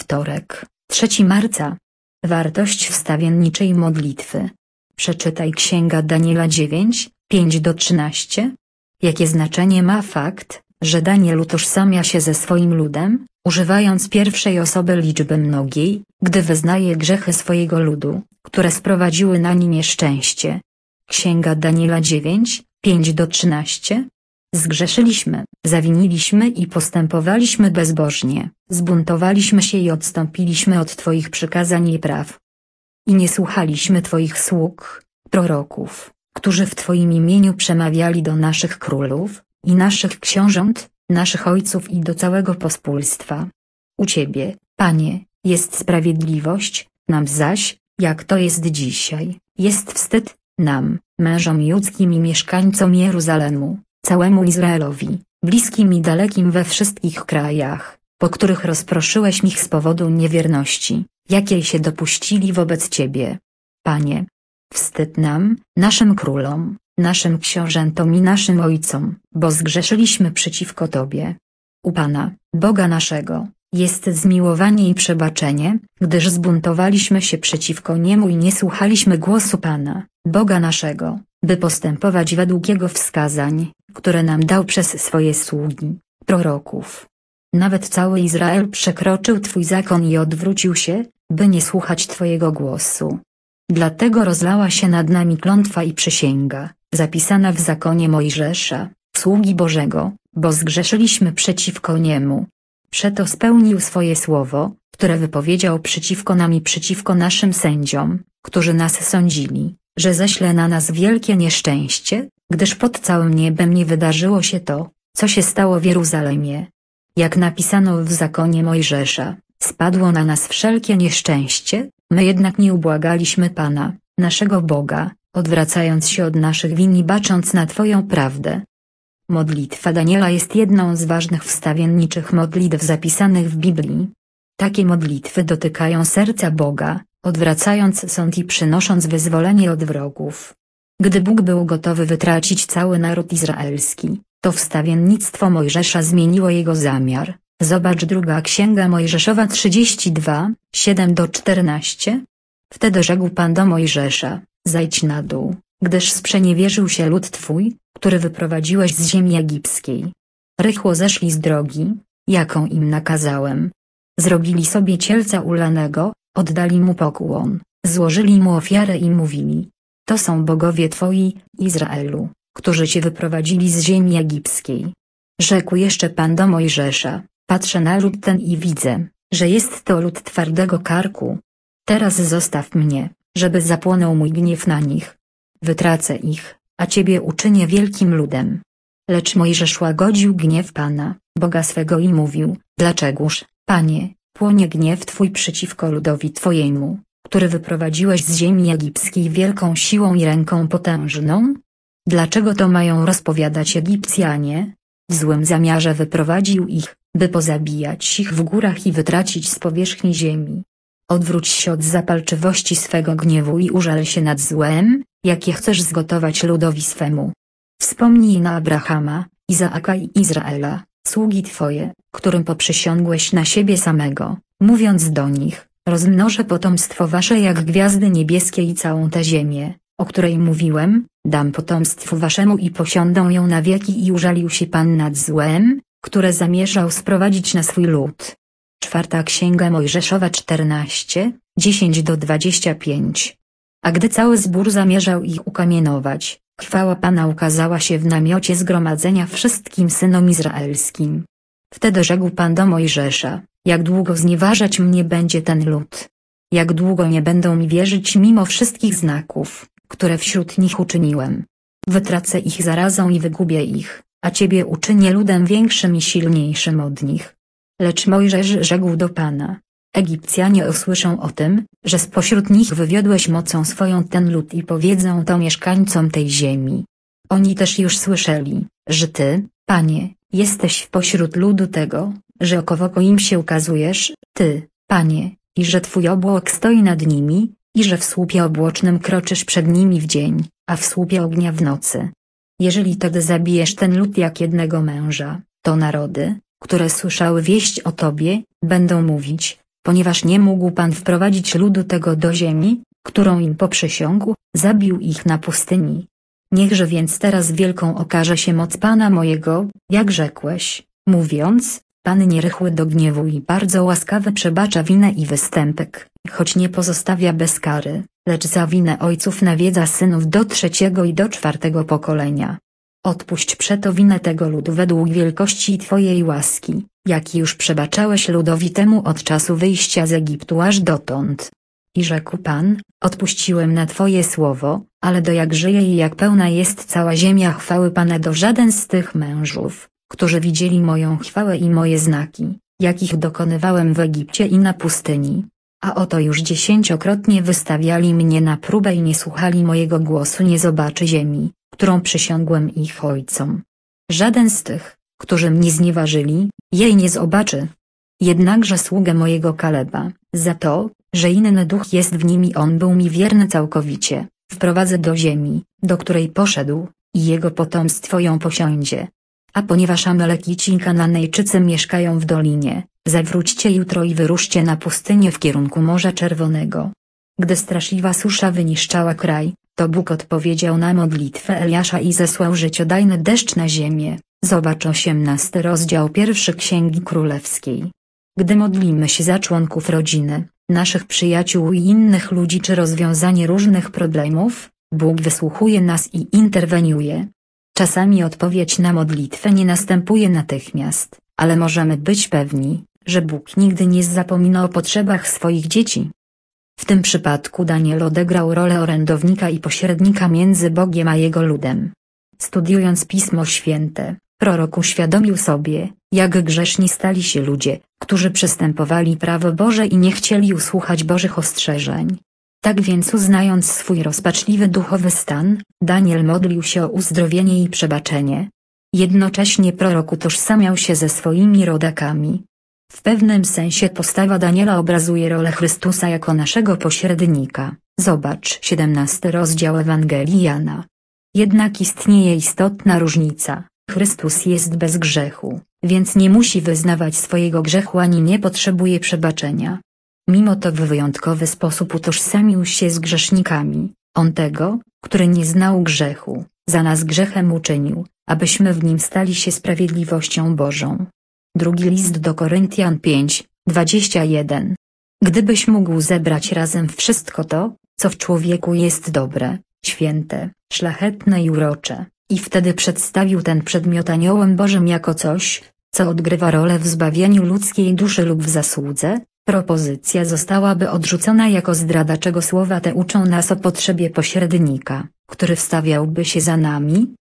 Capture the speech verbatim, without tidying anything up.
wtorek, trzeciego marca. Wartość wstawienniczej modlitwy. Przeczytaj Księga Daniela dziewięć, pięć do trzynastu. Jakie znaczenie ma fakt, że Daniel utożsamia się ze swoim ludem, używając pierwszej osoby liczby mnogiej, gdy wyznaje grzechy swojego ludu, które sprowadziły na nie nieszczęście? Księga Daniela dziewięć, pięć do trzynastu. Zgrzeszyliśmy, zawiniliśmy i postępowaliśmy bezbożnie, zbuntowaliśmy się i odstąpiliśmy od Twoich przykazań i praw. I nie słuchaliśmy Twoich sług, proroków, którzy w Twoim imieniu przemawiali do naszych królów, i naszych książąt, naszych ojców i do całego pospólstwa. U Ciebie, Panie, jest sprawiedliwość, nam zaś, jak to jest dzisiaj, jest wstyd, nam, mężom judzkim i mieszkańcom Jeruzalemu, całemu Izraelowi, bliskim i dalekim we wszystkich krajach, po których rozproszyłeś ich z powodu niewierności, jakiej się dopuścili wobec Ciebie. Panie, wstyd nam, naszym królom, naszym książętom i naszym ojcom, bo zgrzeszyliśmy przeciwko Tobie. U Pana, Boga naszego, jest zmiłowanie i przebaczenie, gdyż zbuntowaliśmy się przeciwko Niemu i nie słuchaliśmy głosu Pana, Boga naszego, by postępować według Jego wskazań, które nam dał przez swoje sługi, proroków. Nawet cały Izrael przekroczył Twój zakon i odwrócił się, by nie słuchać Twojego głosu. Dlatego rozlała się nad nami klątwa i przysięga, zapisana w zakonie Mojżesza, sługi Bożego, bo zgrzeszyliśmy przeciwko Niemu. Przeto spełnił swoje słowo, które wypowiedział przeciwko nam i przeciwko naszym sędziom, którzy nas sądzili, że ześle na nas wielkie nieszczęście, gdyż pod całym niebem nie wydarzyło się to, co się stało w Jeruzalemie. Jak napisano w zakonie Mojżesza, spadło na nas wszelkie nieszczęście, my jednak nie ubłagaliśmy Pana, naszego Boga, odwracając się od naszych win i bacząc na Twoją prawdę. Modlitwa Daniela jest jedną z ważnych wstawienniczych modlitw zapisanych w Biblii. Takie modlitwy dotykają serca Boga, odwracając sąd i przynosząc wyzwolenie od wrogów. Gdy Bóg był gotowy wytracić cały naród izraelski, to wstawiennictwo Mojżesza zmieniło jego zamiar. Zobacz druga Księga Mojżeszowa trzydzieści dwa, siedem do czternastu. Wtedy rzekł Pan do Mojżesza, zejdź na dół, gdyż sprzeniewierzył się lud Twój, który wyprowadziłeś z ziemi egipskiej. Rychło zeszli z drogi, jaką im nakazałem. Zrobili sobie cielca ulanego, oddali mu pokłon, złożyli mu ofiarę i mówili: to są bogowie Twoi, Izraelu, którzy Cię wyprowadzili z ziemi egipskiej. Rzekł jeszcze Pan do Mojżesza: patrzę na lud ten i widzę, że jest to lud twardego karku. Teraz zostaw mnie, żeby zapłonął mój gniew na nich. Wytracę ich, a Ciebie uczynię wielkim ludem. Lecz Mojżesz łagodził gniew Pana, Boga swego i mówił: dlaczegoż, Panie, płonie gniew Twój przeciwko ludowi Twojemu, który wyprowadziłeś z ziemi egipskiej wielką siłą i ręką potężną? Dlaczego to mają rozpowiadać Egipcjanie? W złym zamiarze wyprowadził ich, by pozabijać ich w górach i wytracić z powierzchni ziemi. Odwróć się od zapalczywości swego gniewu i użal się nad złem, jakie chcesz zgotować ludowi swemu. Wspomnij na Abrahama, Izaaka i Izraela, sługi Twoje, którym poprzysiągłeś na siebie samego, mówiąc do nich: rozmnożę potomstwo Wasze jak gwiazdy niebieskie i całą tę ziemię, o której mówiłem, dam potomstwu Waszemu i posiądą ją na wieki. I użalił się Pan nad złem, które zamierzał sprowadzić na swój lud. Czwarta Księga Mojżeszowa czternaście, dziesięć do dwudziestu pięciu. A gdy cały zbór zamierzał ich ukamienować, chwała Pana ukazała się w namiocie zgromadzenia wszystkim synom izraelskim. Wtedy rzekł Pan do Mojżesza: jak długo znieważać mnie będzie ten lud? Jak długo nie będą mi wierzyć mimo wszystkich znaków, które wśród nich uczyniłem? Wytracę ich zarazą i wygubię ich, a Ciebie uczynię ludem większym i silniejszym od nich. Lecz Mojżesz rzekł do Pana: Egipcjanie usłyszą o tym, że spośród nich wywiodłeś mocą swoją ten lud i powiedzą to mieszkańcom tej ziemi. Oni też już słyszeli, że Ty, Panie, jesteś pośród ludu tego, że oko w oko im się ukazujesz, Ty, Panie, i że Twój obłok stoi nad nimi, i że w słupie obłocznym kroczysz przed nimi w dzień, a w słupie ognia w nocy. Jeżeli tedy zabijesz ten lud jak jednego męża, to narody, które słyszały wieść o Tobie, będą mówić: Ponieważ nie mógł Pan wprowadzić ludu tego do ziemi, którą im poprzysiągł, zabił ich na pustyni. Niechże więc teraz wielką okaże się moc Pana mojego, jak rzekłeś, mówiąc, Pan nierychły do gniewu i bardzo łaskawy przebacza winę i występek, choć nie pozostawia bez kary, lecz za winę ojców nawiedza synów do trzeciego i do czwartego pokolenia. Odpuść przeto winę tego ludu według wielkości Twojej łaski, jaki już przebaczałeś ludowi temu od czasu wyjścia z Egiptu aż dotąd. I rzekł Pan, odpuściłem na Twoje słowo, ale do jak żyje i jak pełna jest cała ziemia chwały Pana do żaden z tych mężów, którzy widzieli moją chwałę i moje znaki, jakich dokonywałem w Egipcie i na pustyni, a oto już dziesięciokrotnie wystawiali mnie na próbę i nie słuchali mojego głosu, nie zobaczy ziemi, którą przysiągłem ich ojcom. Żaden z tych, którzy mnie znieważyli, jej nie zobaczy. Jednakże sługę mojego Kaleba, za to, że inny duch jest w nim i on był mi wierny całkowicie, wprowadzę do ziemi, do której poszedł, i jego potomstwo ją posiądzie. A ponieważ Amalekici i Kananejczycy mieszkają w dolinie, zawróćcie jutro i wyruszcie na pustynię w kierunku Morza Czerwonego. Gdy straszliwa susza wyniszczała kraj, to Bóg odpowiedział na modlitwę Eliasza i zesłał życiodajny deszcz na ziemię. Zobacz osiemnasty rozdział pierwszy Księgi Królewskiej. Gdy modlimy się za członków rodziny, naszych przyjaciół i innych ludzi czy rozwiązanie różnych problemów, Bóg wysłuchuje nas i interweniuje. Czasami odpowiedź na modlitwę nie następuje natychmiast, ale możemy być pewni, że Bóg nigdy nie zapomina o potrzebach swoich dzieci. W tym przypadku Daniel odegrał rolę orędownika i pośrednika między Bogiem a Jego ludem. Studiując Pismo Święte, prorok uświadomił sobie, jak grzeszni stali się ludzie, którzy przestępowali prawo Boże i nie chcieli usłuchać Bożych ostrzeżeń. Tak więc uznając swój rozpaczliwy duchowy stan, Daniel modlił się o uzdrowienie i przebaczenie. Jednocześnie prorok utożsamiał się ze swoimi rodakami. W pewnym sensie postawa Daniela obrazuje rolę Chrystusa jako naszego pośrednika. Zobacz siedemnasty rozdział Ewangelii Jana. Jednak istnieje istotna różnica. Chrystus jest bez grzechu, więc nie musi wyznawać swojego grzechu ani nie potrzebuje przebaczenia. Mimo to w wyjątkowy sposób utożsamił się z grzesznikami. On tego, który nie znał grzechu, za nas grzechem uczynił, abyśmy w nim stali się sprawiedliwością Bożą. Drugi list do Koryntian pięć, dwadzieścia jeden. Gdybyś mógł zebrać razem wszystko to, co w człowieku jest dobre, święte, szlachetne i urocze, i wtedy przedstawił ten przedmiot aniołom Bożym jako coś, co odgrywa rolę w zbawieniu ludzkiej duszy lub w zasłudze, propozycja zostałaby odrzucona jako zdrada, czego słowa te uczą nas o potrzebie pośrednika, który wstawiałby się za nami,